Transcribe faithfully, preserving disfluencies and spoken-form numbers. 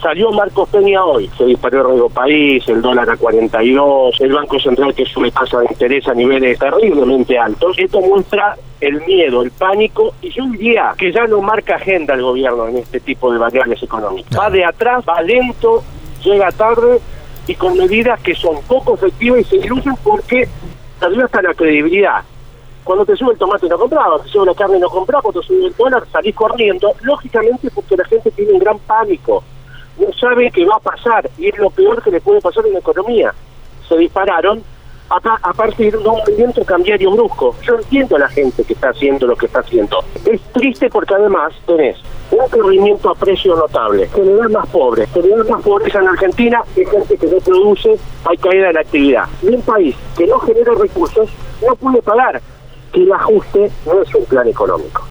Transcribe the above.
Salió Marcos Peña hoy, se disparó el riesgo país, el dólar a cuarenta y dos, el Banco Central que sube tasa de interés a niveles terriblemente altos. Esto muestra el miedo, el pánico, y yo diría que ya no marca agenda el gobierno en este tipo de variables económicas. No. Va de atrás, va lento, llega tarde y con medidas que son poco efectivas y se diluyen porque perdió hasta la credibilidad. Cuando te sube el tomate no comprás, cuando te sube la carne no comprás, cuando te sube el dólar salís corriendo, lógicamente porque la gente tiene un gran pánico, no sabe qué va a pasar, y es lo peor que le puede pasar en la economía. Se dispararon a, a partir de un movimiento cambiario brusco. Yo entiendo a la gente que está haciendo lo que está haciendo. Es triste porque además tenés un corrimiento a precio notable, generar más pobres, generar más pobreza en Argentina, hay gente que no produce, hay caída de la actividad. Y un país que no genera recursos no puede pagar. Que el ajuste no es un plan económico.